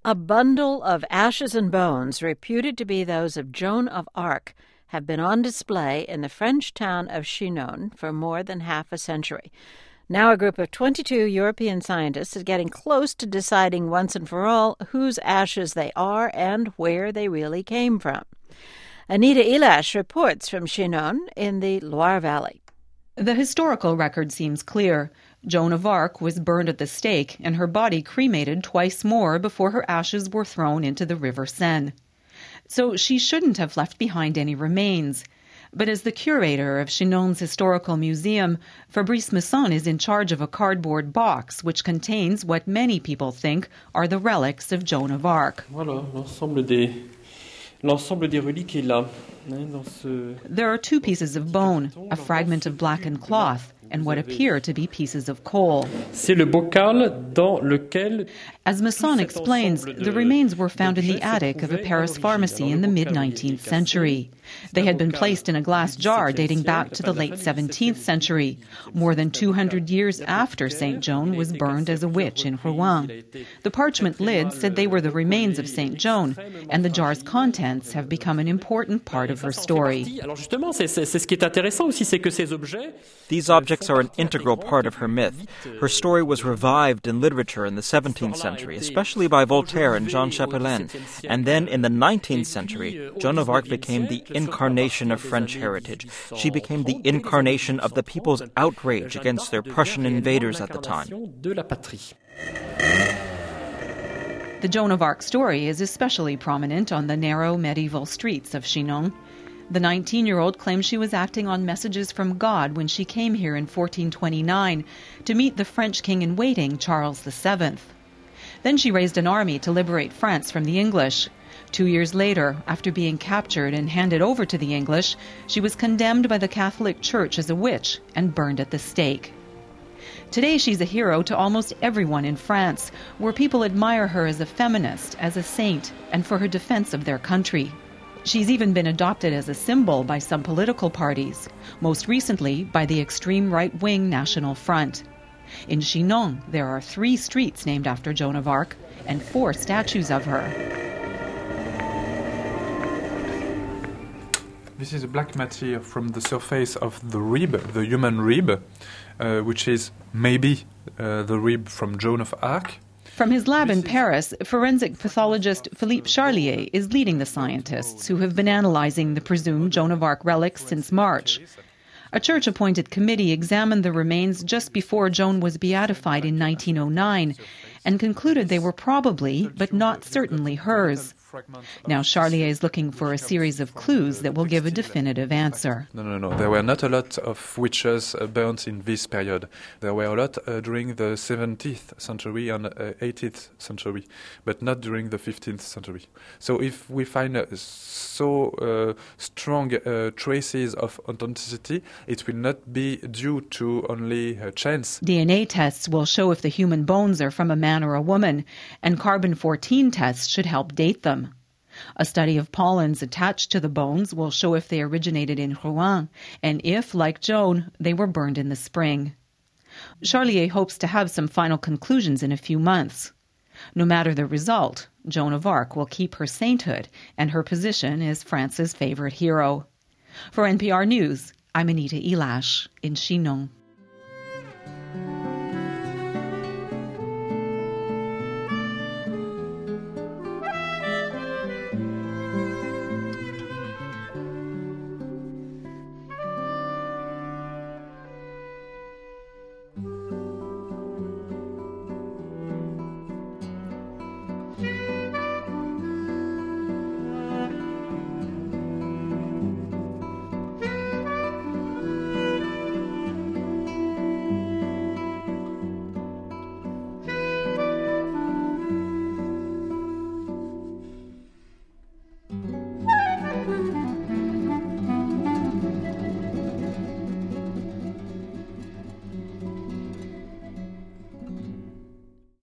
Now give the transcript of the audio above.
A bundle of ashes and bones, reputed to be those of Joan of Arc, have been on display in the French town of Chinon for more than half a century. Now a group of 22 European scientists is getting close to deciding once and for all whose ashes they are and where they really came from. Anita Elash reports from Chinon in the Loire Valley. The historical record seems clear. Joan of Arc was burned at the stake and her body cremated twice more before her ashes were thrown into the River Seine. So she shouldn't have left behind any remains. But as the curator of Chinon's historical museum, Fabrice Masson is in charge of a cardboard box which contains what many people think are the relics of Joan of Arc. Voilà, l'ensemble des reliques est là. There are two pieces of bone, a fragment of blackened cloth, and what appear to be pieces of coal. C'est le bocal dans lequel... As Masson explains, the remains were found in the attic of a Paris pharmacy in the mid-19th century. They had been placed in a glass jar dating back to the late 17th century, more than 200 years after Saint Joan was burned as a witch in Rouen. The parchment lid said they were the remains of Saint Joan, and the jar's contents have become an important part of her story. These objects are an integral part of her myth. Her story was revived in literature in the 17th century, especially by Voltaire and Jean Chapelain. And then in the 19th century, Joan of Arc became the incarnation of French heritage. She became the incarnation of the people's outrage against their Prussian invaders at the time. The Joan of Arc story is especially prominent on the narrow medieval streets of Chinon. The 19-year-old claims she was acting on messages from God when she came here in 1429 to meet the French king-in-waiting, Charles VII. Then she raised an army to liberate France from the English. 2 years later, after being captured and handed over to the English, she was condemned by the Catholic Church as a witch and burned at the stake. Today she's a hero to almost everyone in France, where people admire her as a feminist, as a saint, and for her defense of their country. She's even been adopted as a symbol by some political parties, most recently by the extreme right-wing National Front. In Chinon, there are 3 streets named after Joan of Arc and 4 statues of her. This is a black matter from the surface of the rib, the human rib, which is maybe the rib from Joan of Arc. From his lab in Paris, forensic pathologist Philippe Charlier is leading the scientists who have been analyzing the presumed Joan of Arc relics since March. A church-appointed committee examined the remains just before Joan was beatified in 1909 and concluded they were probably, but not certainly, hers. Now Charlier is looking for a series of clues that will give a definitive answer. No. There were not a lot of witches burnt in this period. There were a lot during the 17th century and 18th century, but not during the 15th century. So if we find so strong traces of authenticity, it will not be due to only chance. DNA tests will show if the human bones are from a man or a woman, and carbon-14 tests should help date them. A study of pollens attached to the bones will show if they originated in Rouen, and if, like Joan, they were burned in the spring. Charlier hopes to have some final conclusions in a few months. No matter the result, Joan of Arc will keep her sainthood and her position as France's favorite hero. For NPR News, I'm Anita Elash in Chinon.